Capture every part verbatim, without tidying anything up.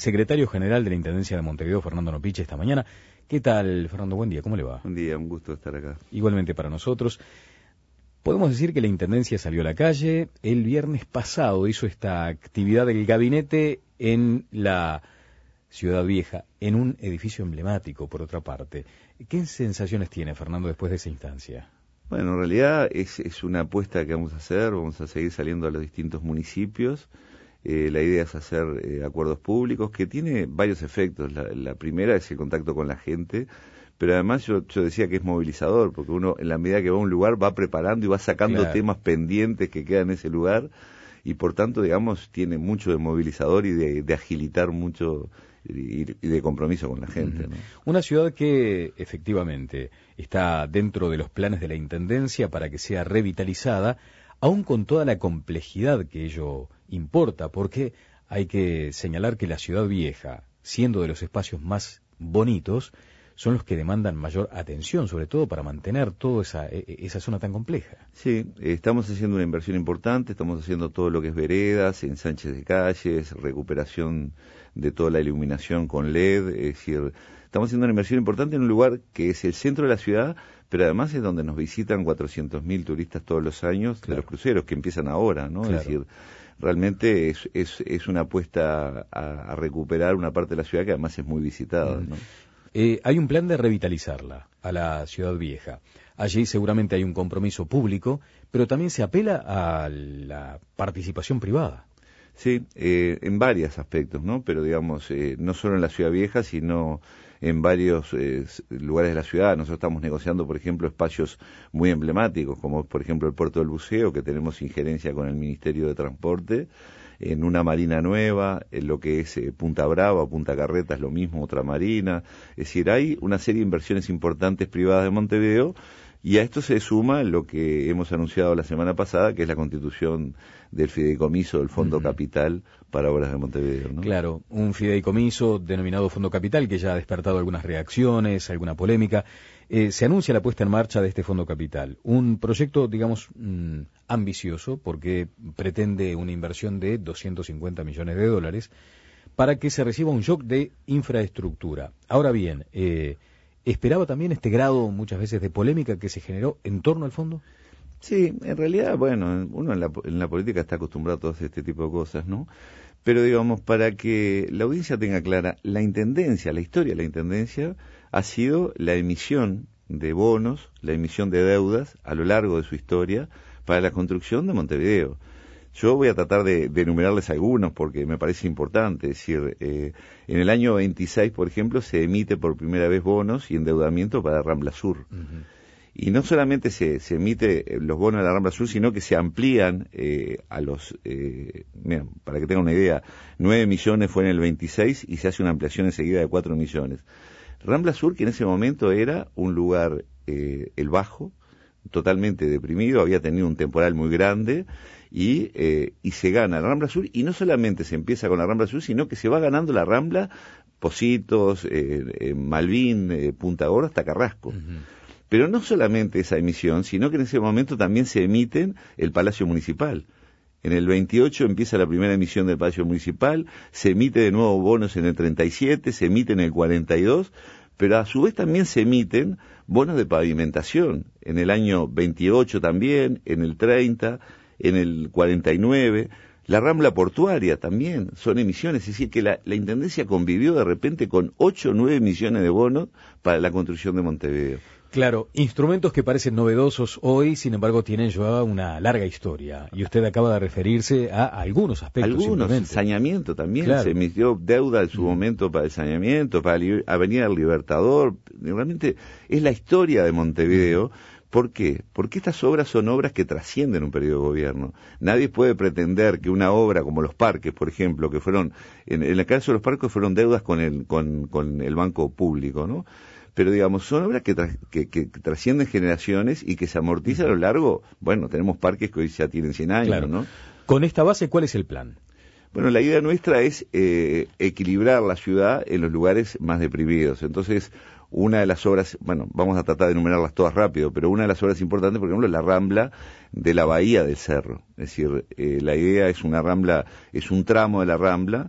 secretario general de la Intendencia de Montevideo, Fernando Nopiche, esta mañana. ¿Qué tal, Fernando? Buen día, ¿cómo le va? Buen día, un gusto estar acá. Igualmente para nosotros. Podemos decir que la Intendencia salió a la calle. El viernes pasado hizo esta actividad del gabinete en la Ciudad Vieja, en un edificio emblemático, por otra parte. ¿Qué sensaciones tiene, Fernando, después de esa instancia? Bueno, en realidad es, es una apuesta que vamos a hacer, vamos a seguir saliendo a los distintos municipios. Eh, la idea es hacer eh, acuerdos públicos que tiene varios efectos. La, la primera es el contacto con la gente, pero además yo, yo decía que es movilizador, porque uno en la medida que va a un lugar va preparando y va sacando Claro. temas pendientes que quedan en ese lugar y por tanto, digamos, tiene mucho de movilizador y de, de agilitar mucho y, y de compromiso con la gente, ¿no? Una ciudad que efectivamente está dentro de los planes de la Intendencia para que sea revitalizada, aún con toda la complejidad que ello importa, porque hay que señalar que la Ciudad Vieja, siendo de los espacios más bonitos, son los que demandan mayor atención, sobre todo para mantener toda esa, esa zona tan compleja. Sí, estamos haciendo una inversión importante, estamos haciendo todo lo que es veredas, ensanches de calles, recuperación de toda la iluminación con L E D, es decir, estamos haciendo una inversión importante en un lugar que es el centro de la ciudad, pero además es donde nos visitan cuatrocientos mil turistas todos los años, claro, de los cruceros que empiezan ahora, ¿no? Claro. Es decir, realmente es, es, es una apuesta a, a recuperar una parte de la ciudad que además es muy visitada, ¿no? Eh, hay un plan de revitalizarla, a la Ciudad Vieja. Allí seguramente hay un compromiso público, pero también se apela a la participación privada. Sí, eh, en varios aspectos, ¿no? Pero digamos, eh, no solo en la Ciudad Vieja, sino en varios eh, lugares de la ciudad. Nosotros estamos negociando, por ejemplo, espacios muy emblemáticos, como por ejemplo el Puerto del Buceo, que tenemos injerencia con el Ministerio de Transporte, en una marina nueva, en lo que es eh, Punta Brava, Punta Carretas, lo mismo, otra marina. Es decir, hay una serie de inversiones importantes privadas de Montevideo, y a esto se suma lo que hemos anunciado la semana pasada, que es la constitución del fideicomiso del Fondo uh-huh. Capital para Obras de Montevideo, ¿no? Claro, un fideicomiso denominado Fondo Capital que ya ha despertado algunas reacciones, alguna polémica. Eh, se anuncia la puesta en marcha de este Fondo Capital, un proyecto, digamos, mmm, ambicioso, porque pretende una inversión de doscientos cincuenta millones de dólares para que se reciba un shock de infraestructura. Ahora bien, eh, ¿esperaba también este grado muchas veces de polémica que se generó en torno al fondo? Sí, en realidad, bueno, uno en la, en la política está acostumbrado a todo este tipo de cosas, ¿no? Pero digamos, para que la audiencia tenga clara, la Intendencia, la historia de la Intendencia ha sido la emisión de bonos, la emisión de deudas a lo largo de su historia para la construcción de Montevideo. Yo voy a tratar de, de enumerarles algunos porque me parece importante. Es decir, eh, en el año veintiséis, por ejemplo, se emite por primera vez bonos y endeudamiento para Rambla Sur. Uh-huh. Y no solamente se, se emite los bonos de la Rambla Sur, sino que se amplían eh, a los, eh, mira, para que tengan una idea, nueve millones fue en el veintiséis y se hace una ampliación enseguida de cuatro millones. Rambla Sur, que en ese momento era un lugar, eh, el Bajo, totalmente deprimido, había tenido un temporal muy grande y, eh, y se gana la Rambla Sur, y no solamente se empieza con la Rambla Sur, sino que se va ganando la Rambla, Pocitos, eh, eh, Malvin, eh, Punta Gorda hasta Carrasco. Uh-huh. Pero no solamente esa emisión, sino que en ese momento también se emiten el Palacio Municipal. En el veintiocho empieza la primera emisión del Palacio Municipal, se emite de nuevo bonos en el treinta y siete, se emite en el cuarenta y dos, pero a su vez también se emiten bonos de pavimentación. En el año veintiocho también, en el treinta, en el cuarenta y nueve... La Rambla Portuaria también son emisiones, es decir, que la, la Intendencia convivió de repente con ocho o nueve millones de bonos para la construcción de Montevideo. Claro, instrumentos que parecen novedosos hoy, sin embargo, tienen ya una larga historia. Y usted acaba de referirse a algunos aspectos. Algunos, saneamiento también, claro. Se emitió deuda en su mm. momento para el saneamiento, para la Avenida del Libertador. Realmente es la historia de Montevideo. Mm. ¿Por qué? Porque estas obras son obras que trascienden un periodo de gobierno. Nadie puede pretender que una obra como los parques, por ejemplo, que fueron, en, en el caso de los parques fueron deudas con el, con, con el banco público, ¿no? Pero digamos, son obras que, tra que, que trascienden generaciones y que se amortizan a lo largo. Bueno, tenemos parques que hoy ya tienen cien años, claro, ¿no? Con esta base, ¿cuál es el plan? Bueno, la idea nuestra es eh, equilibrar la ciudad en los lugares más deprimidos. Entonces, una de las obras, bueno, vamos a tratar de enumerarlas todas rápido, pero una de las obras importantes, por ejemplo, es la Rambla de la Bahía del Cerro. Es decir, eh, la idea es una Rambla, es un tramo de la Rambla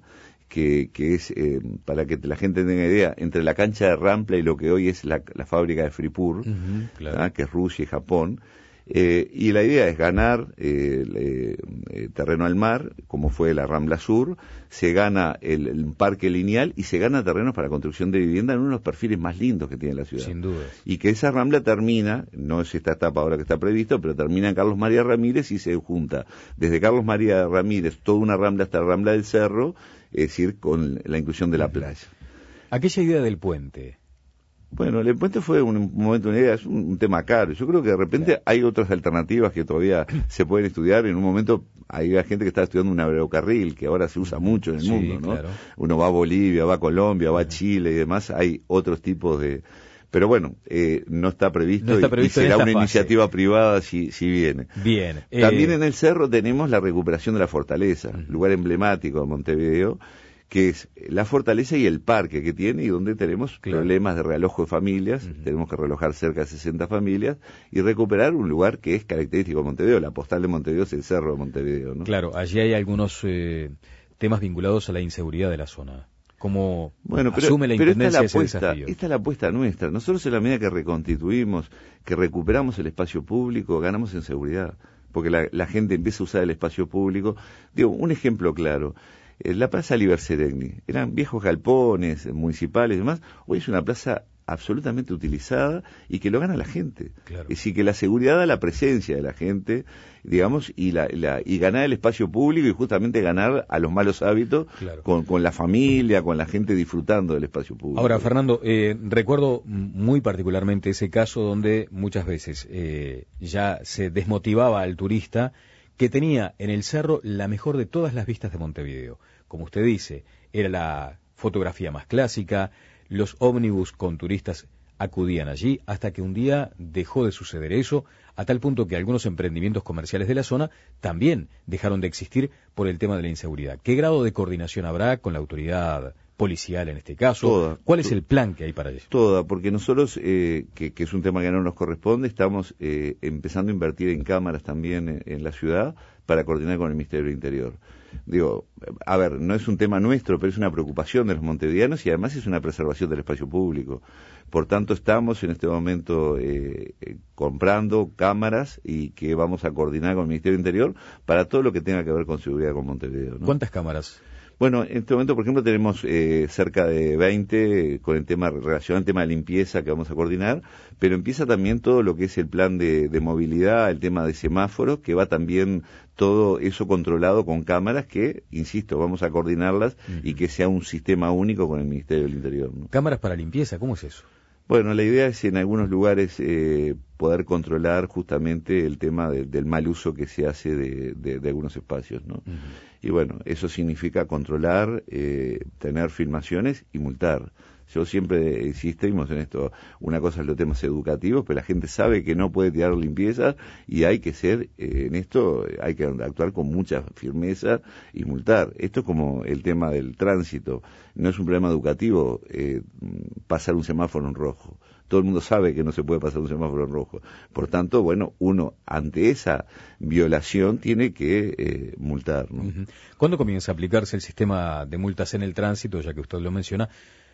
que, que es, eh, para que la gente tenga idea, entre la cancha de Rampla y lo que hoy es la, la fábrica de Fripur, uh-huh, claro. ¿ah? Que es Rusia y Japón. Eh, y la idea es ganar eh, eh, eh, terreno al mar, como fue la Rambla Sur, se gana el, el parque lineal y se gana terrenos para construcción de vivienda en uno de los perfiles más lindos que tiene la ciudad. Sin duda. Y que esa Rambla termina, no es esta etapa ahora que está previsto, pero termina en Carlos María Ramírez y se junta desde Carlos María Ramírez toda una Rambla hasta la Rambla del Cerro, es decir, con la inclusión de la playa. Aquella idea del puente. Bueno, el puente fue un, un momento, una idea, es un, un tema caro. Yo creo que de repente claro. hay otras alternativas que todavía se pueden estudiar. En un momento hay gente que está estudiando un ferrocarril, que ahora se usa mucho en el sí, mundo, ¿no? Claro. Uno va a Bolivia, va a Colombia, va a Chile y demás. Hay otros tipos de... Pero bueno, eh, no está previsto, no está previsto y, y será una fase. Iniciativa privada si, si viene. Bien. También eh... en el Cerro tenemos la recuperación de la Fortaleza, uh-huh. lugar emblemático de Montevideo, que es la fortaleza y el parque que tiene y donde tenemos claro. problemas de realojo de familias, uh-huh. tenemos que realojar cerca de sesenta familias y recuperar un lugar que es característico de Montevideo. La postal de Montevideo es el Cerro de Montevideo, ¿no? Claro, allí hay algunos eh, temas vinculados a la inseguridad de la zona. ¿Cómo bueno, pero, asume la intendencia ese desafío? Esta es la apuesta nuestra. Nosotros en la medida que reconstituimos, que recuperamos el espacio público, ganamos en seguridad, porque la, la gente empieza a usar el espacio público. Digo, un ejemplo claro. La plaza Liber Seregni, eran viejos galpones municipales y demás, hoy es una plaza absolutamente utilizada y que lo gana la gente. Claro. Es decir, que la seguridad da la presencia de la gente, digamos, y la, la y ganar el espacio público y justamente ganar a los malos hábitos claro. con, con la familia, con la gente disfrutando del espacio público. Ahora, Fernando, eh, recuerdo muy particularmente ese caso donde muchas veces eh, ya se desmotivaba al turista que tenía en el cerro la mejor de todas las vistas de Montevideo. Como usted dice, era la fotografía más clásica, los ómnibus con turistas acudían allí, hasta que un día dejó de suceder eso, a tal punto que algunos emprendimientos comerciales de la zona también dejaron de existir por el tema de la inseguridad. ¿Qué grado de coordinación habrá con la autoridad policial en este caso? Toda, ¿Cuál es to- el plan que hay para ello? Toda, porque nosotros, eh, que, que es un tema que no nos corresponde, estamos eh, empezando a invertir en cámaras también en, en la ciudad para coordinar con el Ministerio del Interior. Digo, a ver, no es un tema nuestro, pero es una preocupación de los montevideanos y además es una preservación del espacio público. Por tanto, estamos en este momento eh, eh, comprando cámaras y que vamos a coordinar con el Ministerio del Interior para todo lo que tenga que ver con seguridad con Montevideo, ¿no? ¿Cuántas cámaras? Bueno, en este momento, por ejemplo, tenemos eh, cerca de veinte con el tema relacionado al tema de limpieza que vamos a coordinar, pero empieza también todo lo que es el plan de, de movilidad, el tema de semáforos, que va también todo eso controlado con cámaras que, insisto, vamos a coordinarlas uh-huh. y que sea un sistema único con el Ministerio del Interior, ¿no? ¿Cámaras para limpieza? ¿Cómo es eso? Bueno, la idea es en algunos lugares eh, poder controlar justamente el tema de, del mal uso que se hace de, de, de algunos espacios, ¿no? Uh-huh. Y bueno, eso significa controlar, eh, tener filmaciones y multar. Yo siempre insistimos en esto, una cosa es los temas educativos, pero la gente sabe que no puede tirar limpieza y hay que ser, eh, en esto hay que actuar con mucha firmeza y multar. Esto es como el tema del tránsito, no es un problema educativo eh, pasar un semáforo en rojo. Todo el mundo sabe que no se puede pasar un semáforo en rojo. Por tanto, bueno, uno ante esa violación tiene que eh, multar, ¿no? Uh-huh. ¿Cuándo comienza a aplicarse el sistema de multas en el tránsito, ya que usted lo menciona,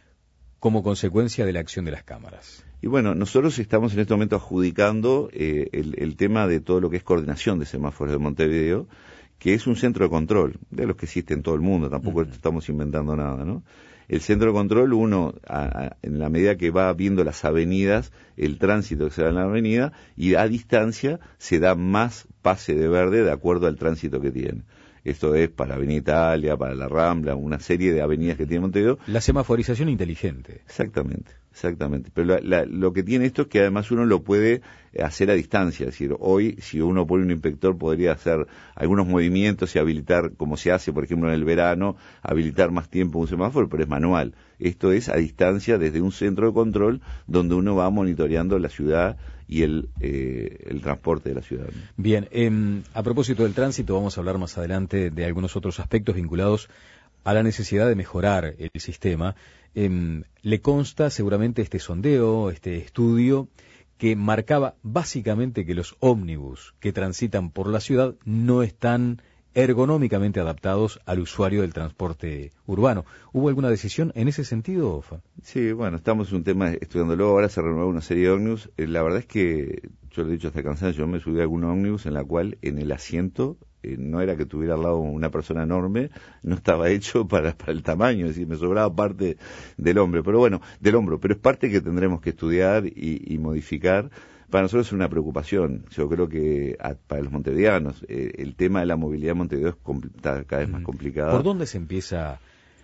como consecuencia de la acción de las cámaras? Y bueno, nosotros estamos en este momento adjudicando eh, el, el tema de todo lo que es coordinación de semáforos de Montevideo, que es un centro de control, de los que existe en todo el mundo, tampoco uh-huh. estamos inventando nada, ¿no? El centro de control, uno, a, a, en la medida que va viendo las avenidas, el tránsito que se da en la avenida, y a distancia se da más pase de verde de acuerdo al tránsito que tiene. Esto es para Avenida Italia, para la Rambla, una serie de avenidas que tiene Montevideo. La semaforización inteligente. Exactamente, exactamente. Pero la, la, lo que tiene esto es que además uno lo puede hacer a distancia. Es decir, hoy si uno pone un inspector podría hacer algunos movimientos y habilitar, como se hace por ejemplo en el verano, habilitar más tiempo un semáforo, pero es manual. Esto es a distancia desde un centro de control donde uno va monitoreando la ciudad y el, eh, el transporte de la ciudad. Bien, eh, a propósito del tránsito, vamos a hablar más adelante de algunos otros aspectos vinculados a la necesidad de mejorar el sistema. Eh, le consta seguramente este sondeo, este estudio, que marcaba básicamente que los ómnibus que transitan por la ciudad no están ergonómicamente adaptados al usuario del transporte urbano. ¿Hubo alguna decisión en ese sentido, Fa? Sí, bueno, estamos en un tema estudiándolo, ahora se renueva una serie de ómnibus. Eh, la verdad es que, yo lo he dicho hasta cansado, yo me subí a algún ómnibus en la cual en el asiento eh, no era que tuviera al lado una persona enorme, no estaba hecho para, para el tamaño, es decir, me sobraba parte del hombro, pero bueno, del hombro, pero es parte que tendremos que estudiar y, y modificar. Para nosotros es una preocupación. Yo creo que a, para los montevideanos eh, el tema de la movilidad en Montevideo es está cada vez más complicado. ¿Por dónde se empieza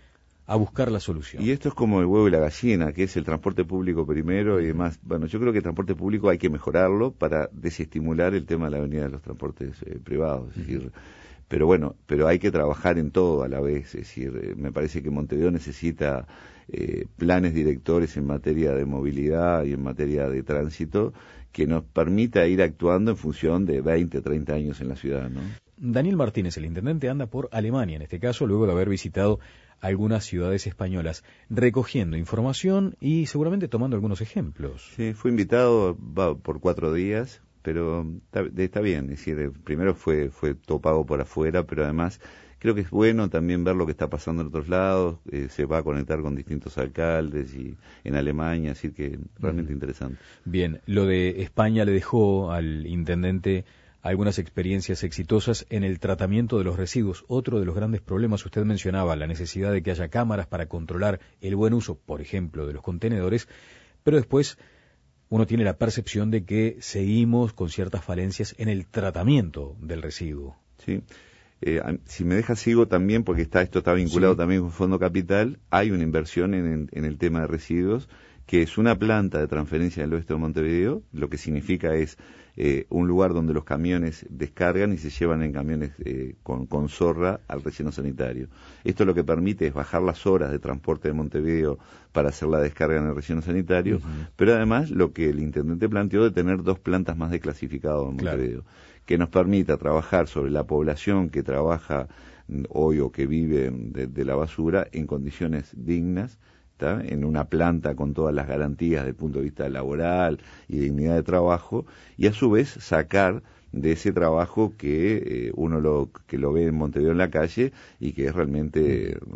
a buscar la solución? Y esto es como el huevo y la gallina, que es el transporte público primero y demás. Bueno, yo creo que el transporte público hay que mejorarlo para desestimular el tema de la avenida de los transportes eh, privados. Es decir, pero bueno, pero hay que trabajar en todo a la vez. Es decir, eh, me parece que Montevideo necesita eh, planes directores en materia de movilidad y en materia de tránsito que nos permita ir actuando en función de veinte, treinta años en la ciudad, ¿no? Daniel Martínez, el intendente, anda por Alemania, en este caso, luego de haber visitado algunas ciudades españolas, recogiendo información y seguramente tomando algunos ejemplos. Sí, fue invitado va, por cuatro días, pero está, está bien, es decir, primero fue, fue todo pago por afuera, pero además creo que es bueno también ver lo que está pasando en otros lados, eh, se va a conectar con distintos alcaldes y en Alemania, así que realmente mm. interesante. Bien, lo de España le dejó al intendente algunas experiencias exitosas en el tratamiento de los residuos. Otro de los grandes problemas, usted mencionaba la necesidad de que haya cámaras para controlar el buen uso, por ejemplo, de los contenedores, pero después uno tiene la percepción de que seguimos con ciertas falencias en el tratamiento del residuo. Sí. Eh, si me deja sigo también, porque está esto está vinculado sí. también con Fondo Capital, hay una inversión en, en, en el tema de residuos, que es una planta de transferencia del oeste de Montevideo, lo que significa es eh, un lugar donde los camiones descargan y se llevan en camiones eh, con, con zorra al relleno sanitario. Esto lo que permite es bajar las horas de transporte de Montevideo para hacer la descarga en el relleno sanitario, uh-huh. pero además lo que el intendente planteó de tener dos plantas más de clasificado en Montevideo. Claro. Que nos permita trabajar sobre la población que trabaja hoy o que vive de, de la basura en condiciones dignas, ¿tá? En una planta con todas las garantías desde el punto de vista laboral y dignidad de trabajo, y a su vez sacar de ese trabajo que eh, uno lo que lo ve en Montevideo en la calle y que es realmente eh,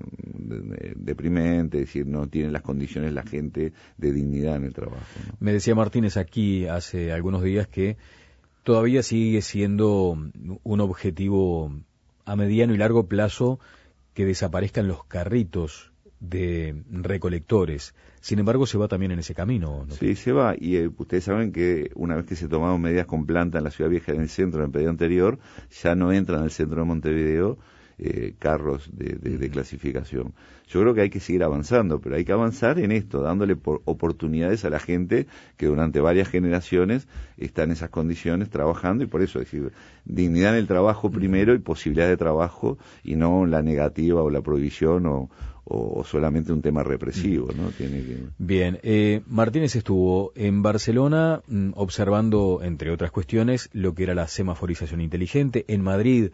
deprimente, es decir, no tiene las condiciones la gente de dignidad en el trabajo, ¿no? Me decía Martínez aquí hace algunos días que todavía sigue siendo un objetivo a mediano y largo plazo que desaparezcan los carritos de recolectores. Sin embargo, se va también en ese camino, ¿no? Sí, se va. Y eh, ustedes saben que una vez que se tomaron medidas con planta en la Ciudad Vieja, en el centro, en el periodo anterior, ya no entran al centro de Montevideo eh, carros de, de, de clasificación. Yo creo que hay que seguir avanzando, pero hay que avanzar en esto, dándole por oportunidades a la gente que durante varias generaciones está en esas condiciones trabajando, y por eso, es decir, dignidad en el trabajo primero y posibilidad de trabajo, y no la negativa o la prohibición o, o, o solamente un tema represivo, ¿no? Tiene que... Bien, eh, Martínez estuvo en Barcelona mmm, observando, entre otras cuestiones, lo que era la semaforización inteligente. En Madrid,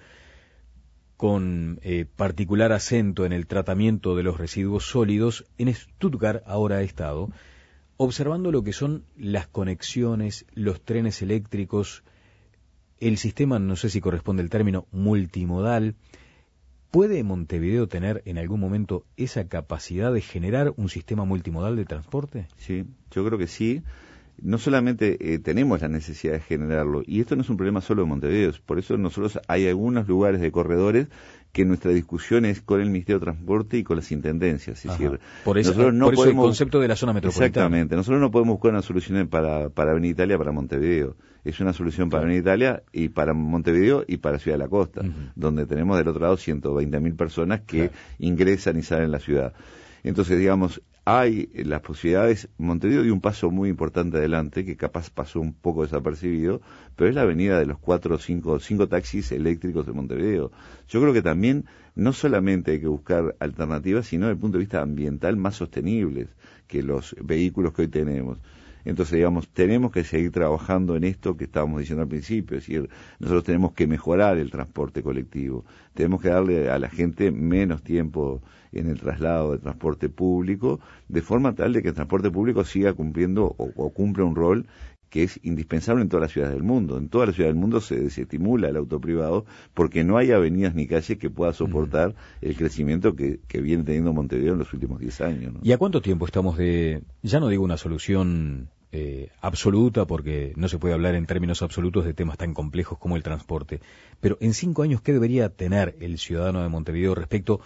con eh, particular acento en el tratamiento de los residuos sólidos. En Stuttgart ahora ha estado observando lo que son las conexiones, los trenes eléctricos, el sistema, no sé si corresponde el término, multimodal. ¿Puede Montevideo tener en algún momento esa capacidad de generar un sistema multimodal de transporte? Sí, yo creo que sí. No solamente eh, tenemos la necesidad de generarlo, y esto no es un problema solo de Montevideo, por eso nosotros hay algunos lugares de corredores que nuestra discusión es con el Ministerio de Transporte y con las intendencias. Es decir, por eso, nosotros no por eso podemos, el concepto de la zona metropolitana. Exactamente, nosotros no podemos buscar una solución para, para Avenida Italia, para Montevideo. Es una solución para claro. Avenida Italia y para Montevideo y para Ciudad de la Costa, uh-huh. donde tenemos del otro lado ciento veinte mil personas que claro. ingresan y salen de la ciudad. Entonces, digamos, hay las posibilidades. Montevideo dio un paso muy importante adelante, que capaz pasó un poco desapercibido, pero es la avenida de los cuatro o cinco, cinco taxis eléctricos de Montevideo. Yo creo que también no solamente hay que buscar alternativas, sino desde el punto de vista ambiental más sostenibles que los vehículos que hoy tenemos. Entonces, digamos, tenemos que seguir trabajando en esto que estábamos diciendo al principio, es decir, nosotros tenemos que mejorar el transporte colectivo, tenemos que darle a la gente menos tiempo en el traslado de transporte público, de forma tal de que el transporte público siga cumpliendo o, o cumpla un rol que es indispensable en todas las ciudades del mundo. En todas las ciudades del mundo se desestimula el auto privado porque no hay avenidas ni calles que puedan soportar mm. el crecimiento que, que viene teniendo Montevideo en los últimos diez años, ¿no? ¿Y a cuánto tiempo estamos de, ya no digo una solución eh, absoluta, porque no se puede hablar en términos absolutos de temas tan complejos como el transporte, pero en cinco años, ¿qué debería tener el ciudadano de Montevideo respecto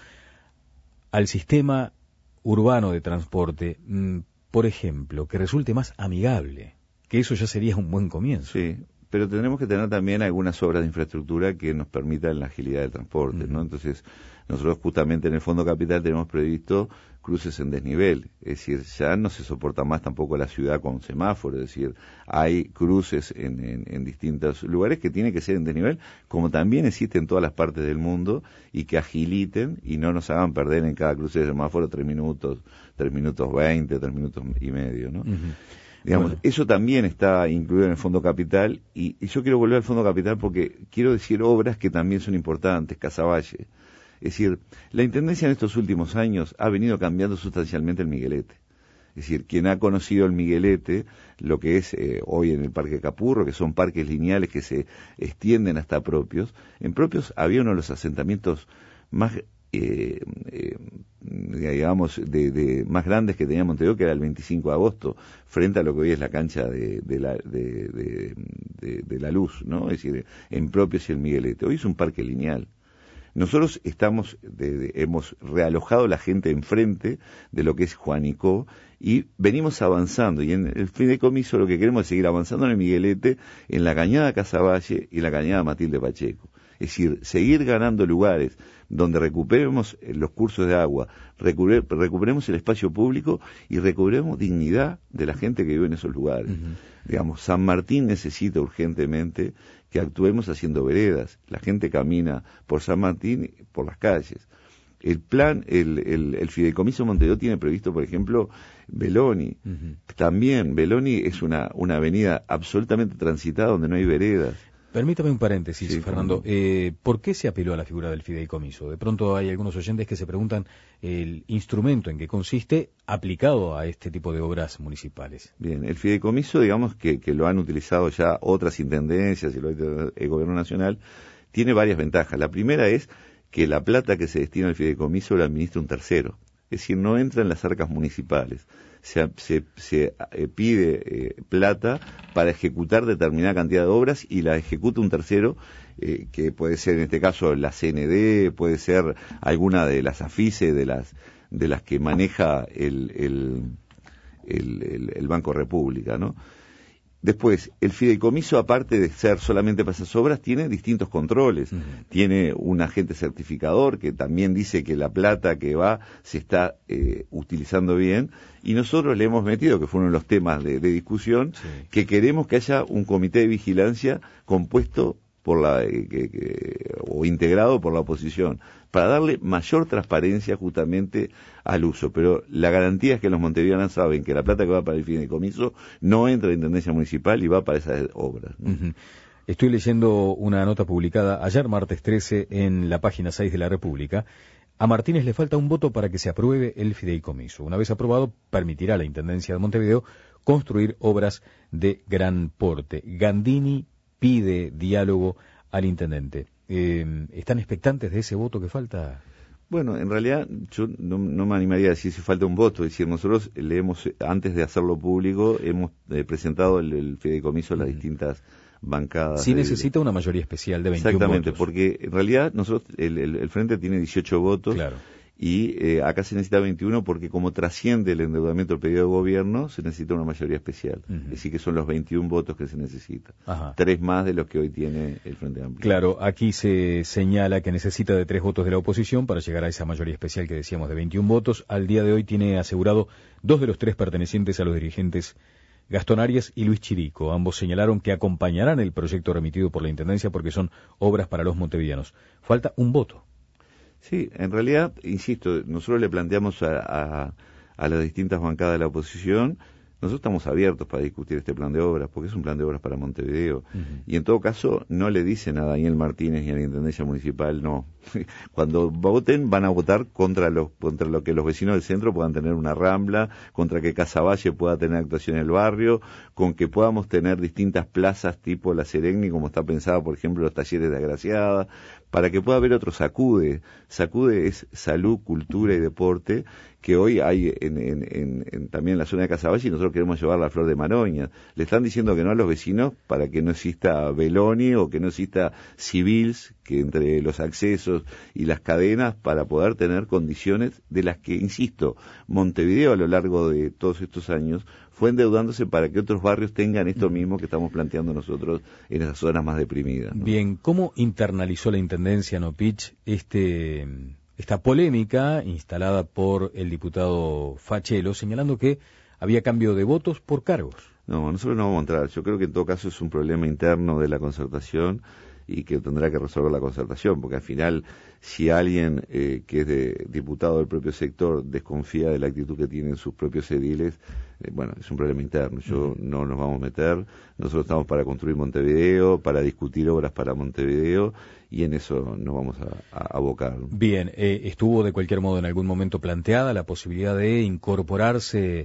al sistema urbano de transporte, mmm, por ejemplo, que resulte más amigable? Que eso ya sería un buen comienzo. Sí, pero tendremos que tener también algunas obras de infraestructura que nos permitan la agilidad del transporte, ¿no? Entonces, nosotros justamente en el Fondo Capital tenemos previsto cruces en desnivel, es decir, ya no se soporta más tampoco la ciudad con semáforos, es decir, hay cruces en, en, en distintos lugares que tienen que ser en desnivel, como también existe en todas las partes del mundo, y que agiliten y no nos hagan perder en cada cruce de semáforo tres minutos, tres minutos veinte, tres minutos y medio, ¿no? Uh-huh. Digamos, bueno. Eso también está incluido en el Fondo Capital, y, y yo quiero volver al Fondo Capital porque quiero decir obras que también son importantes. Casavalle, es decir, la Intendencia en estos últimos años ha venido cambiando sustancialmente el Miguelete. Es decir, quien ha conocido el Miguelete, lo que es eh, hoy en el Parque Capurro, que son parques lineales que se extienden hasta Propios, en Propios había uno de los asentamientos más Eh, eh, digamos, de, de más grandes que tenía Montevideo, que era el veinticinco de agosto, frente a lo que hoy es la cancha de, de, la, de, de, de, de la Luz, ¿no? Es decir, en Propios y el Miguelete. Hoy es un parque lineal. Nosotros estamos, de, de, hemos realojado la gente enfrente de lo que es Juanicó y venimos avanzando, y en el fideicomiso lo que queremos es seguir avanzando en el Miguelete, en la cañada Casavalle y la cañada Matilde Pacheco. Es decir, seguir ganando lugares donde recuperemos los cursos de agua, recuper, recuperemos el espacio público y recuperemos dignidad de la gente que vive en esos lugares. Uh-huh. Digamos, San Martín necesita urgentemente que actuemos haciendo veredas. La gente camina por San Martín, por las calles. El plan, el, el, el Fideicomiso Montevideo tiene previsto, por ejemplo, Beloni. Uh-huh. También, Beloni es una, una avenida absolutamente transitada donde no hay veredas. Permítame un paréntesis, sí, Fernando. Eh, ¿Por qué se apeló a la figura del fideicomiso? De pronto hay algunos oyentes que se preguntan el instrumento en que consiste aplicado a este tipo de obras municipales. Bien, el fideicomiso, digamos que, que lo han utilizado ya otras intendencias y lo, el gobierno nacional, tiene varias ventajas. La primera es que la plata que se destina al fideicomiso la administra un tercero. Es decir, no entra en las arcas municipales. Se, se, se eh, pide eh, plata para ejecutar determinada cantidad de obras y la ejecuta un tercero, eh, que puede ser en este caso la C N D, puede ser alguna de las AFICE, de las de las que maneja el, el, el, el, el Banco República, ¿no? Después, el fideicomiso, aparte de ser solamente para esas obras, tiene distintos controles. Uh-huh. Tiene un agente certificador que también dice que la plata que va se está eh, utilizando bien. Y nosotros le hemos metido, que fue uno de los temas de, de discusión, sí, que queremos que haya un comité de vigilancia compuesto por la eh, que, que, o integrado por la oposición, para darle mayor transparencia justamente al uso. Pero la garantía es que los montevideanos saben que la plata que va para el fideicomiso no entra a la Intendencia Municipal y va para esas obras, ¿no? Uh-huh. Estoy leyendo una nota publicada ayer, martes trece, en la página seis de La República. A Martínez le falta un voto para que se apruebe el fideicomiso. Una vez aprobado, permitirá a la Intendencia de Montevideo construir obras de gran porte. Gandini pide diálogo al intendente. Eh, ¿Están expectantes de ese voto que falta? Bueno, en realidad yo no, no me animaría a decir si falta un voto. Es decir, nosotros le hemos, antes de hacerlo público, hemos eh, presentado el, el fideicomiso a las mm. distintas bancadas. Sí, de, necesita una mayoría especial de veintiún exactamente, votos. Porque en realidad nosotros el, el, el Frente tiene dieciocho votos. Claro. Y eh, acá se necesita veintiuno porque como trasciende el endeudamiento del pedido de gobierno, se necesita una mayoría especial. Uh-huh. Es decir, que son los veintiún votos que se necesitan. Ajá. Tres más de los que hoy tiene el Frente Amplio. Claro, aquí se señala que necesita de tres votos de la oposición para llegar a esa mayoría especial que decíamos de veintiún votos. Al día de hoy tiene asegurado dos de los tres pertenecientes a los dirigentes Gastón Arias y Luis Chirico. Ambos señalaron que acompañarán el proyecto remitido por la Intendencia porque son obras para los montevideanos. Falta un voto. Sí, en realidad, insisto, nosotros le planteamos a, a, a las distintas bancadas de la oposición nosotros estamos abiertos para discutir este plan de obras, porque es un plan de obras para Montevideo. Uh-huh. Y en todo caso, no le dicen a Daniel Martínez ni a la Intendencia Municipal, no. Cuando voten, van a votar contra, los, contra lo que los vecinos del centro puedan tener una rambla, contra que Casaballe pueda tener actuación en el barrio, con que podamos tener distintas plazas tipo la Seregni, como está pensada, por ejemplo, los talleres de Agraciada, para que pueda haber otro Sacude. Sacude es salud, cultura y deporte, que hoy hay en, en, en, en, también en la zona de Casaballe, y nosotros queremos llevar la Flor de Maroña. Le están diciendo que no a los vecinos para que no exista Beloni o que no exista Civils, que entre los accesos y las cadenas, para poder tener condiciones de las que, insisto, Montevideo a lo largo de todos estos años fue endeudándose para que otros barrios tengan esto mismo que estamos planteando nosotros en esas zonas más deprimidas, ¿no? Bien, ¿cómo internalizó la Intendencia Nopich este... esta polémica instalada por el diputado Fachelo, señalando que había cambio de votos por cargos? No, nosotros no vamos a entrar. Yo creo que en todo caso es un problema interno de la concertación y que tendrá que resolver la concertación, porque al final, si alguien eh, que es de, diputado del propio sector desconfía de la actitud que tienen sus propios ediles, eh, bueno, es un problema interno. Yo uh-huh. no nos vamos a meter. Nosotros estamos para construir Montevideo, para discutir obras para Montevideo, y en eso nos vamos a, a abocar. Bien, eh, ¿estuvo de cualquier modo en algún momento planteada la posibilidad de incorporarse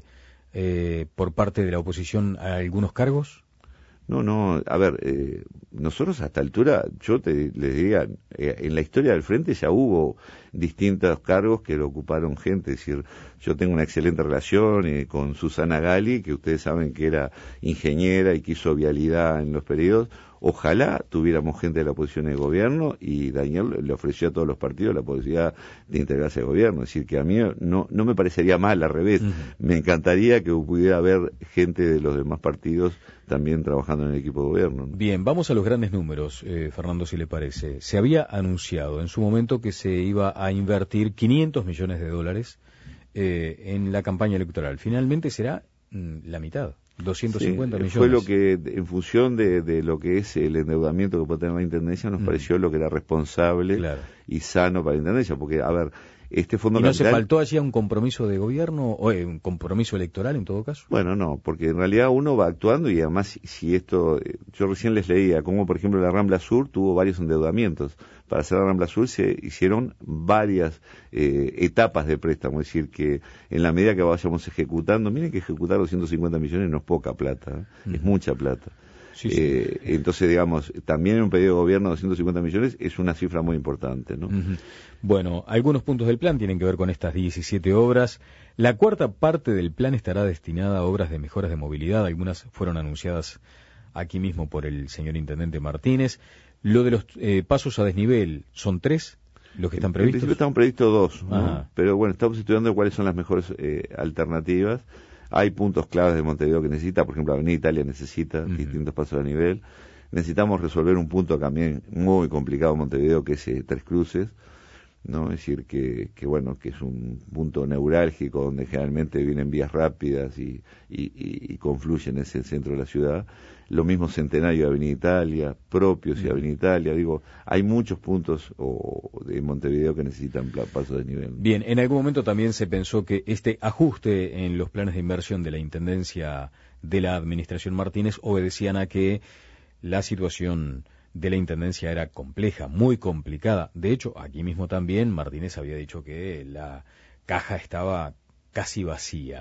eh, por parte de la oposición a algunos cargos? No, no, a ver, eh, nosotros a esta altura, yo te les diría, eh, en la historia del Frente ya hubo distintos cargos que lo ocuparon gente, es decir, yo tengo una excelente relación eh, con Susana Gali, que ustedes saben que era ingeniera y que hizo vialidad en los periodos. Ojalá tuviéramos gente de la oposición de gobierno, y Daniel le ofreció a todos los partidos la posibilidad de integrarse al gobierno. Es decir, que a mí no, no me parecería mal, al revés. Uh-huh. Me encantaría que pudiera haber gente de los demás partidos también trabajando en el equipo de gobierno, ¿no? Bien, vamos a los grandes números, eh, Fernando, si le parece. Se había anunciado en su momento que se iba a invertir quinientos millones de dólares eh, en la campaña electoral. Finalmente será mm, la mitad. doscientos cincuenta sí, millones. Fue lo que, en función de, de lo que es el endeudamiento que puede tener la Intendencia, nos mm. pareció lo que era responsable claro. y sano para la Intendencia, porque, a ver, este fondo ¿Y no capital, se faltó allí a un compromiso de gobierno, o eh, un compromiso electoral en todo caso? Bueno, no, porque en realidad uno va actuando, y además, si esto, yo recién les leía, como por ejemplo la Rambla Sur tuvo varios endeudamientos. Para hacer la Rambla Sur se hicieron varias eh, etapas de préstamo, es decir, que en la medida que vayamos ejecutando, miren que ejecutar doscientos cincuenta millones no es poca plata, ¿eh? uh-huh. es mucha plata. Sí, sí. Eh, entonces, digamos, también en un pedido de gobierno de doscientos cincuenta millones es una cifra muy importante, ¿no? Uh-huh. Bueno, algunos puntos del plan tienen que ver con estas diecisiete obras. La cuarta parte del plan estará destinada a obras de mejoras de movilidad. Algunas fueron anunciadas aquí mismo por el señor Intendente Martínez. Lo de los eh, pasos a desnivel, ¿son tres los que están previstos? En principio están previstos dos, ¿no? Pero bueno, estamos estudiando cuáles son las mejores eh, alternativas. Hay puntos claves de Montevideo que necesita, por ejemplo, Avenida Italia necesita uh-huh. distintos pasos a nivel. Necesitamos resolver un punto también muy complicado en Montevideo, que es eh, Tres Cruces, ¿no? Es decir, que, que bueno, que es un punto neurálgico donde generalmente vienen vías rápidas y, y, y, y confluyen en ese centro de la ciudad. Lo mismo Centenario de Avenida Italia, Propios y Avenida Italia. Digo, hay muchos puntos o, de Montevideo que necesitan pasos de nivel. Bien, en algún momento también se pensó que este ajuste en los planes de inversión de la Intendencia de la Administración Martínez obedecían a que la situación de la Intendencia era compleja, muy complicada. De hecho, aquí mismo también Martínez había dicho que la caja estaba casi vacía.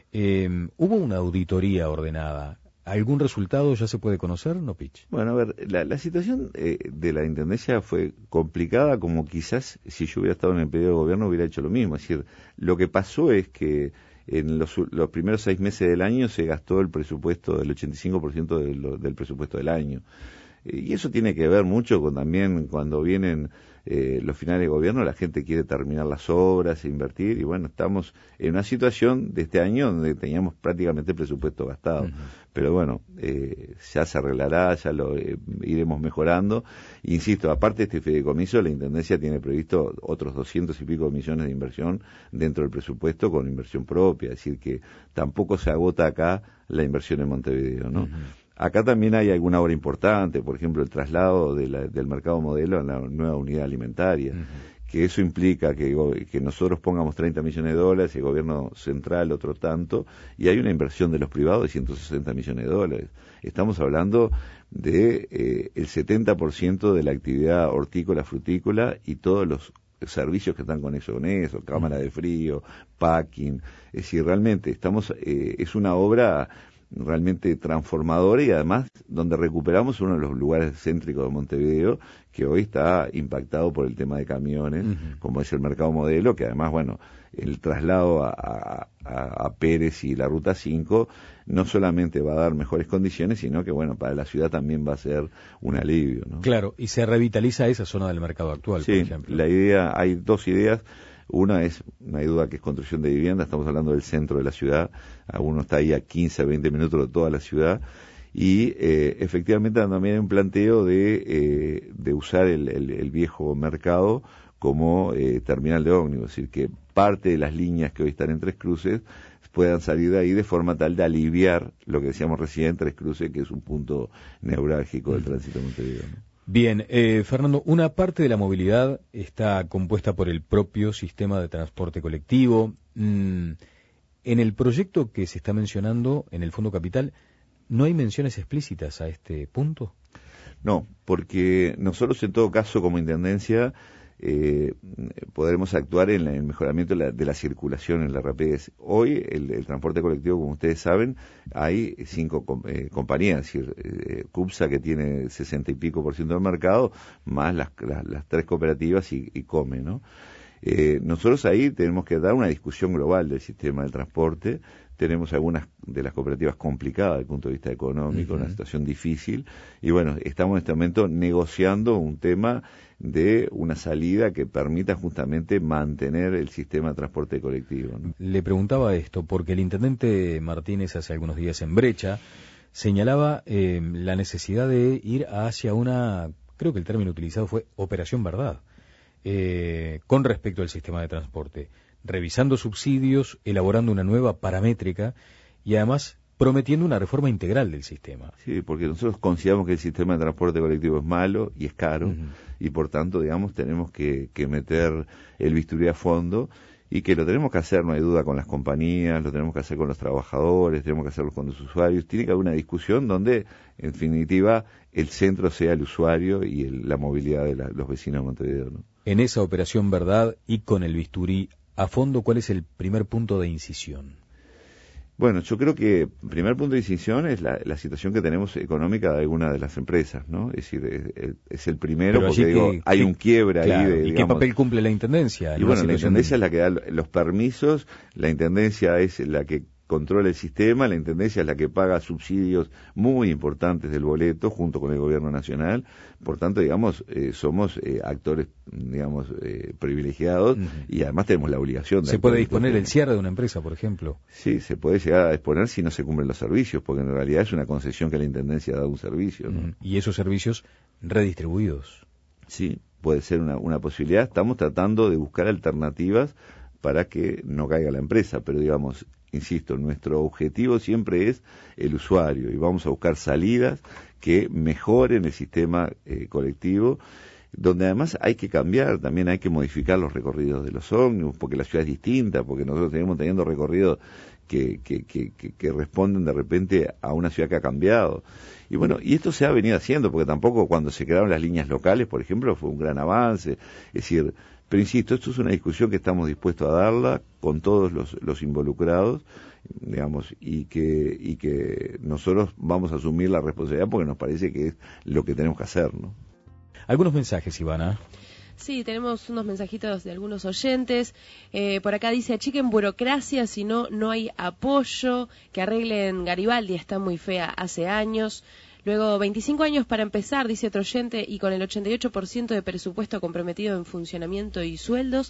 Eh, hubo una auditoría ordenada. ¿Algún resultado ya se puede conocer, Nopich? Bueno, a ver, la, la situación eh, de la Intendencia fue complicada, como quizás si yo hubiera estado en el periodo de gobierno hubiera hecho lo mismo. Es decir, lo que pasó es que en los, los primeros seis meses del año se gastó el presupuesto del ochenta y cinco por ciento de lo, del presupuesto del año. Eh, y eso tiene que ver mucho con también cuando vienen eh, los finales de gobierno, la gente quiere terminar las obras e invertir, y bueno, estamos en una situación de este año donde teníamos prácticamente el presupuesto gastado. Uh-huh. Pero bueno, eh, ya se arreglará, ya lo eh, iremos mejorando. Insisto, aparte de este fideicomiso, la Intendencia tiene previsto otros doscientos y pico millones de inversión dentro del presupuesto con inversión propia, es decir que tampoco se agota acá la inversión en Montevideo, ¿no? Uh-huh. Acá también hay alguna obra importante, por ejemplo, el traslado de la, del mercado modelo a la nueva unidad alimentaria, uh-huh. que eso implica que, que nosotros pongamos treinta millones de dólares y el gobierno central otro tanto, y hay una inversión de los privados de ciento sesenta millones de dólares. Estamos hablando de eh, el setenta por ciento de la actividad hortícola, frutícola y todos los servicios que están con eso, con eso, cámara de frío, packing. Es decir, realmente estamos, eh, es una obra realmente transformadora y además donde recuperamos uno de los lugares céntricos de Montevideo que hoy está impactado por el tema de camiones, uh-huh. como es el mercado modelo, que además, bueno, el traslado a, a, a Pérez y la Ruta cinco no solamente va a dar mejores condiciones, sino que, bueno, para la ciudad también va a ser un alivio, ¿no? Claro, y se revitaliza esa zona del mercado actual, sí, por ejemplo. La idea, hay dos ideas. Una es, no hay duda que es construcción de vivienda, estamos hablando del centro de la ciudad, uno está ahí a quince, veinte minutos de toda la ciudad, y eh, efectivamente también hay un planteo de, eh, de usar el, el, el viejo mercado como eh, terminal de ómnibus, es decir, que parte de las líneas que hoy están en Tres Cruces puedan salir de ahí de forma tal de aliviar lo que decíamos recién en Tres Cruces, que es un punto neurálgico del tránsito de Montevideo, ¿no? Bien, eh, Fernando, una parte de la movilidad está compuesta por el propio sistema de transporte colectivo. Mm, en el proyecto que se está mencionando en el Fondo Capital, ¿no hay menciones explícitas a este punto? No, porque nosotros en todo caso como Intendencia eh, podremos actuar en, la, en el mejoramiento de la, de la circulación, en la rapidez. Hoy el, el transporte colectivo, como ustedes saben, hay cinco com, eh, compañías, es decir, eh, CUPSA que tiene sesenta y pico por ciento del mercado, más las, las, las tres cooperativas y, y COME, ¿no? Eh, nosotros ahí tenemos que dar una discusión global del sistema del transporte. Tenemos algunas de las cooperativas complicadas desde el punto de vista económico, uh-huh. una situación difícil, y bueno, estamos en este momento negociando un tema de una salida que permita justamente mantener el sistema de transporte colectivo, ¿no? Le preguntaba esto porque el intendente Martínez hace algunos días en Brecha señalaba eh, la necesidad de ir hacia una, creo que el término utilizado fue operación verdad, eh, con respecto al sistema de transporte, revisando subsidios, elaborando una nueva paramétrica y además prometiendo una reforma integral del sistema. Sí, porque nosotros consideramos que el sistema de transporte colectivo es malo y es caro, uh-huh. y por tanto, digamos, tenemos que, que meter el bisturí a fondo y que lo tenemos que hacer, no hay duda, con las compañías, lo tenemos que hacer con los trabajadores, tenemos que hacerlo con los usuarios. Tiene que haber una discusión donde, en definitiva, el centro sea el usuario y el, la movilidad de la, los vecinos de Montevideo, ¿no? En esa operación verdad y con el bisturí a fondo, ¿cuál es el primer punto de incisión? Bueno, yo creo que el primer punto de incisión es la, la situación que tenemos económica de alguna de las empresas, ¿no? Es decir, es, es el primero Pero porque digo, que, hay que, un quiebre claro, ahí de, ¿y digamos, qué papel cumple la Intendencia? Y bueno, la Intendencia de... es la que da los permisos, la Intendencia es la que controla el sistema, la Intendencia es la que paga subsidios muy importantes del boleto junto con el Gobierno Nacional. Por tanto, digamos, eh, somos eh, actores, digamos, eh, privilegiados, uh-huh. y además tenemos la obligación de... ¿Se puede disponer el cierre de una empresa, por ejemplo? Sí, se puede llegar a disponer si no se cumplen los servicios, porque en realidad es una concesión que la Intendencia da un servicio, ¿no? Uh-huh. Y esos servicios redistribuidos. Sí, puede ser una, una posibilidad. Estamos tratando de buscar alternativas para que no caiga la empresa, pero digamos... Insisto, nuestro objetivo siempre es el usuario y vamos a buscar salidas que mejoren el sistema eh, colectivo, donde además hay que cambiar, también hay que modificar los recorridos de los ómnibus, porque la ciudad es distinta, porque nosotros tenemos teniendo recorridos que, que, que, que, que responden de repente a una ciudad que ha cambiado. Y bueno, y esto se ha venido haciendo, porque tampoco cuando se crearon las líneas locales, por ejemplo, fue un gran avance, es decir... Pero insisto, esto es una discusión que estamos dispuestos a darla con todos los, los involucrados, digamos, y que, y que nosotros vamos a asumir la responsabilidad porque nos parece que es lo que tenemos que hacer, ¿no? Algunos mensajes, Ivana. Sí, tenemos unos mensajitos de algunos oyentes. Eh, por acá dice, achiquen burocracia, si no, no hay apoyo, que arreglen Garibaldi, está muy fea hace años. Luego, veinticinco años para empezar, dice otro oyente, y con el ochenta y ocho por ciento de presupuesto comprometido en funcionamiento y sueldos,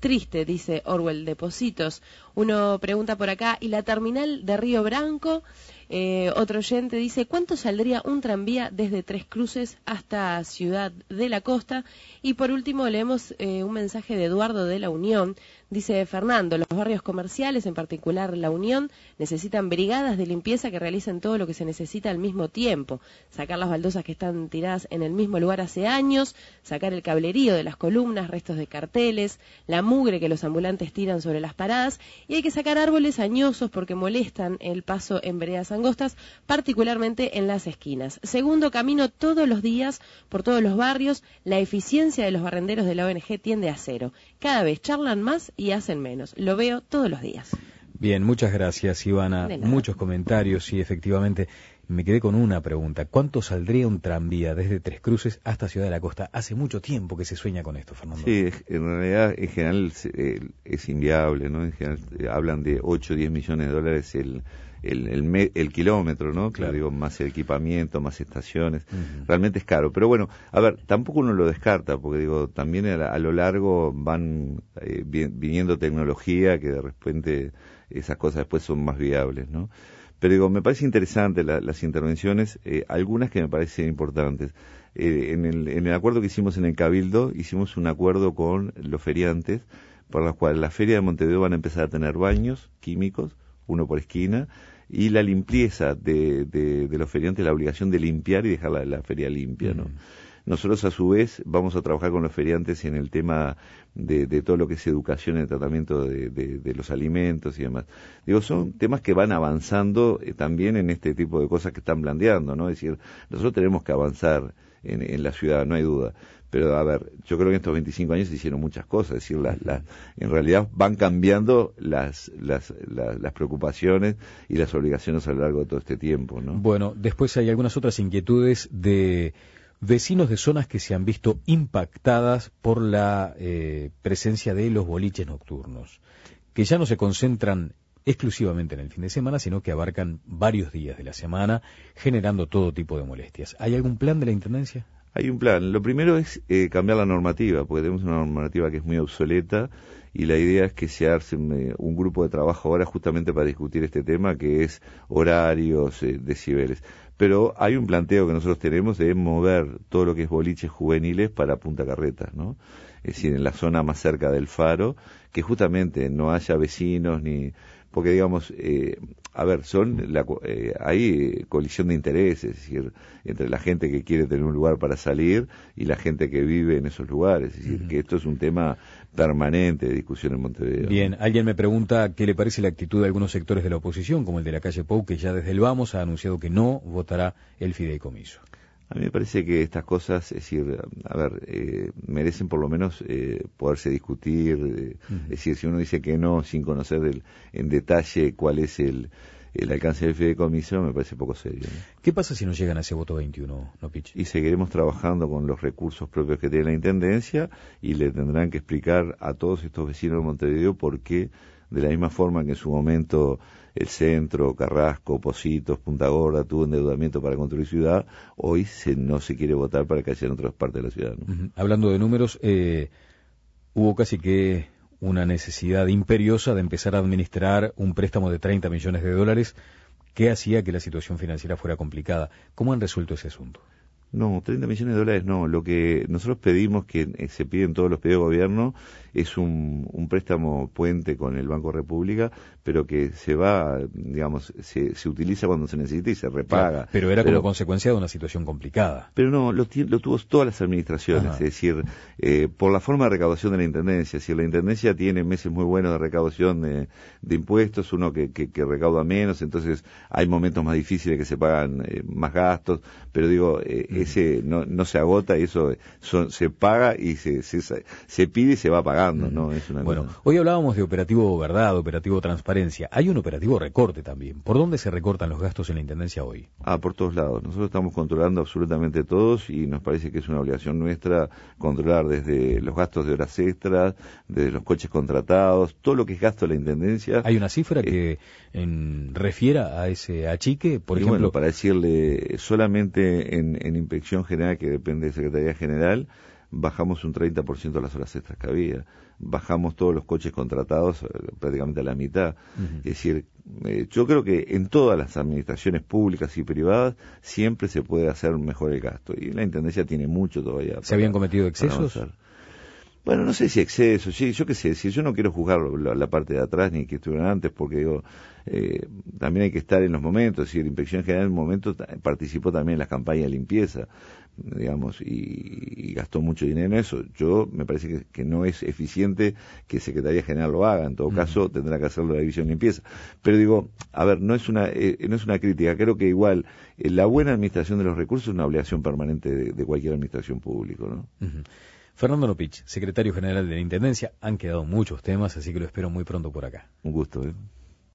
Triste, dice Orwell de Positos. Uno pregunta por acá, ¿y la terminal de Río Branco? Eh, otro oyente dice, ¿cuánto saldría un tranvía desde Tres Cruces hasta Ciudad de la Costa? Y por último leemos eh, un mensaje de Eduardo de La Unión. Dice Fernando, los barrios comerciales, en particular La Unión, necesitan brigadas de limpieza que realicen todo lo que se necesita al mismo tiempo. Sacar las baldosas que están tiradas en el mismo lugar hace años, sacar el cablerío de las columnas, restos de carteles, la mugre que los ambulantes tiran sobre las paradas, y hay que sacar árboles añosos porque molestan el paso en veredas angostas, particularmente en las esquinas. Segundo camino todos los días por todos los barrios. La eficiencia de los barrenderos de la O N G tiende a cero. Cada vez charlan más y hacen menos. Lo veo todos los días. Bien, muchas gracias, Ivana. Muchos comentarios y efectivamente me quedé con una pregunta. ¿Cuánto saldría un tranvía desde Tres Cruces hasta Ciudad de la Costa? Hace mucho tiempo que se sueña con esto, Fernando. Sí, en realidad en general eh, es inviable, ¿no? En general eh, hablan de ocho o diez millones de dólares el el, el, me, el kilómetro, ¿no? Claro. Digo, más el equipamiento, más estaciones. Uh-huh. Realmente es caro. Pero bueno, a ver, tampoco uno lo descarta, porque digo, también a, a lo largo van eh, viniendo tecnología que de repente esas cosas después son más viables, ¿no? Pero digo, me parece interesante la, las intervenciones, eh, algunas que me parecen importantes. Eh, en, el, en el acuerdo que hicimos en el Cabildo, hicimos un acuerdo con los feriantes, por los cuales la Feria de Montevideo van a empezar a tener baños químicos, uno por esquina, y la limpieza de, de, de los feriantes, la obligación de limpiar y dejar la, la feria limpia, ¿no? Mm. Nosotros, a su vez, vamos a trabajar con los feriantes en el tema de, de todo lo que es educación en el tratamiento de, de, de los alimentos y demás. Digo, son temas que van avanzando eh, también en este tipo de cosas que están planteando, ¿no? Es decir, nosotros tenemos que avanzar en, en la ciudad, no hay duda. Pero, a ver, yo creo que en estos veinticinco años se hicieron muchas cosas, es decir, las, las, en realidad van cambiando las, las, las, las preocupaciones y las obligaciones a lo largo de todo este tiempo, ¿no? Bueno, después hay algunas otras inquietudes de vecinos de zonas que se han visto impactadas por la eh, presencia de los boliches nocturnos, que ya no se concentran exclusivamente en el fin de semana, sino que abarcan varios días de la semana, generando todo tipo de molestias. ¿Hay algún plan de la Intendencia? Hay un plan. Lo primero es eh, cambiar la normativa, porque tenemos una normativa que es muy obsoleta y la idea es que se hace un, un grupo de trabajo ahora justamente para discutir este tema, que es horarios, eh, decibeles. Pero hay un planteo que nosotros tenemos de mover todo lo que es boliches juveniles para Punta Carretas, ¿no? Es decir, en la zona más cerca del faro, que justamente no haya vecinos ni... Porque, digamos, eh, a ver, son la, eh, hay colisión de intereses, es decir, entre la gente que quiere tener un lugar para salir y la gente que vive en esos lugares. Es decir, uh-huh. que esto es un tema permanente de discusión en Montevideo. Bien, alguien me pregunta qué le parece la actitud de algunos sectores de la oposición, como el de la calle Pou, que ya desde el Vamos ha anunciado que no votará el fideicomiso. A mí me parece que estas cosas, es decir, a ver, eh, merecen por lo menos eh, poderse discutir, eh, uh-huh. es decir, si uno dice que no sin conocer del, en detalle cuál es el, el alcance del fideicomiso, me parece poco serio, ¿no? ¿Qué pasa si no llegan a ese voto veintiuno, Nopich? Y seguiremos trabajando con los recursos propios que tiene la Intendencia y le tendrán que explicar a todos estos vecinos de Montevideo por qué, de la misma forma que en su momento el centro, Carrasco, Positos, Punta Gorda tuvo endeudamiento para construir ciudad, hoy se, no se quiere votar para que haya en otras partes de la ciudad, ¿no? Uh-huh. Hablando de números, eh, hubo casi que una necesidad imperiosa de empezar a administrar un préstamo de treinta millones de dólares que hacía que la situación financiera fuera complicada. ¿Cómo han resuelto ese asunto? No, treinta millones de dólares no. Lo que nosotros pedimos, que eh, se piden todos los pedidos de gobierno, es un, un préstamo puente con el Banco República, pero que se va, digamos, se, se utiliza cuando se necesita y se repaga. Claro, pero era pero, como consecuencia de una situación complicada. Pero no, lo, lo tuvo todas las administraciones, Ajá. es decir, eh, por la forma de recaudación de la Intendencia. Es decir, la Intendencia tiene meses muy buenos de recaudación de, de impuestos, uno que, que, que recauda menos, entonces hay momentos más difíciles que se pagan eh, más gastos, pero digo, eh, mm. ese no, no se agota y eso son, se paga y se, se, se pide y se va pagando, mm. ¿no? Es una bueno, cosa. Hoy hablábamos de operativo verdad, operativo transparencia. Hay un operativo recorte también. ¿Por dónde se recortan los gastos en la Intendencia hoy? Ah, por todos lados. Nosotros estamos controlando absolutamente todos y nos parece que es una obligación nuestra controlar desde los gastos de horas extras, desde los coches contratados, todo lo que es gasto de la Intendencia. ¿Hay una cifra eh, que en, refiera a ese achique? Por y ejemplo, bueno, para decirle, solamente en, en Inspección General, que depende de Secretaría General, bajamos un treinta por ciento las horas extras que había, bajamos todos los coches contratados prácticamente a la mitad. Uh-huh. Es decir, eh, yo creo que en todas las administraciones públicas y privadas siempre se puede hacer mejor el gasto, y la Intendencia tiene mucho todavía. ¿Se para, habían cometido excesos? Bueno, no sé si excesos, sí, yo qué sé, si yo no quiero juzgar la, la parte de atrás ni que estuvieron antes, porque digo, eh, también hay que estar en los momentos, y la Inspección General en un momento t- participó también en las campañas de limpieza, digamos, y, y gastó mucho dinero en eso. Yo me parece que, que no es eficiente que Secretaría General lo haga, en todo mm. caso tendrá que hacerlo la División de Limpieza. Pero digo, a ver, no es una eh, no es una crítica, creo que igual eh, la buena administración de los recursos es una obligación permanente de, de cualquier administración pública, ¿no? Uh-huh. Fernando Lopich, secretario general de la Intendencia. Han quedado muchos temas, así que lo espero muy pronto por acá. Un gusto, ¿eh?